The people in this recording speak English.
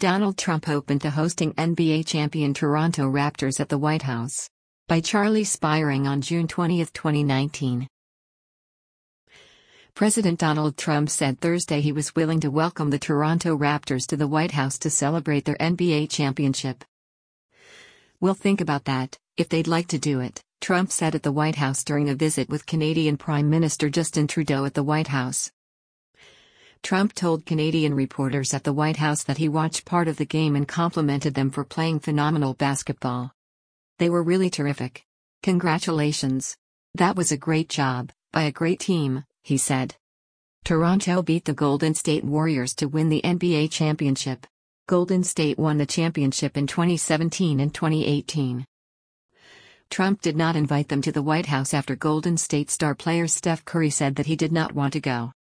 Donald Trump open to hosting NBA champion Toronto Raptors at the White House. By Charlie Spiring on June 20, 2019. President Donald Trump said Thursday he was willing to welcome the Toronto Raptors to the White House to celebrate their NBA championship. "We'll think about that, if they'd like to do it," Trump said at the White House during a visit with Canadian Prime Minister Justin Trudeau at the White House. Trump told Canadian reporters at the White House that he watched part of the game and complimented them for playing phenomenal basketball. "They were really terrific. Congratulations. That was a great job, by a great team," he said. Toronto beat the Golden State Warriors to win the NBA championship. Golden State won the championship in 2017 and 2018. Trump did not invite them to the White House after Golden State star player Steph Curry said that he did not want to go.